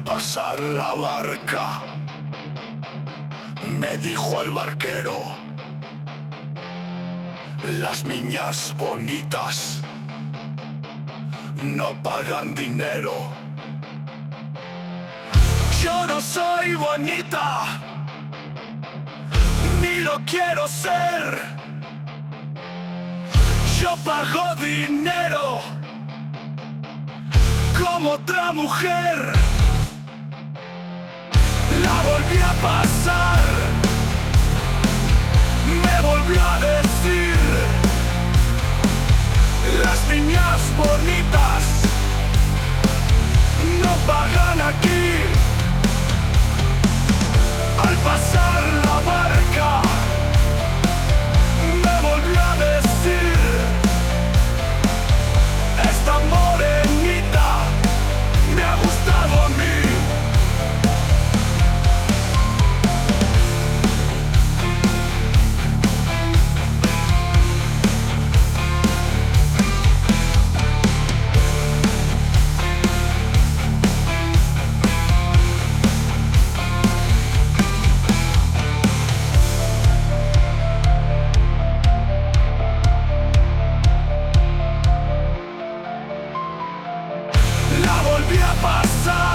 pasar la barca, me dijo el barquero: las niñas bonitas no pagan dinero. Yo no soy bonita, ni lo quiero ser. Yo pago dinero como otra mujer. La volví a pasar, me volvió a decir: las niñas bonitas no pagan aquí. Al pasar la barca me volvió a decir: esta morenita me ha gustado a mí. La volví a pasar.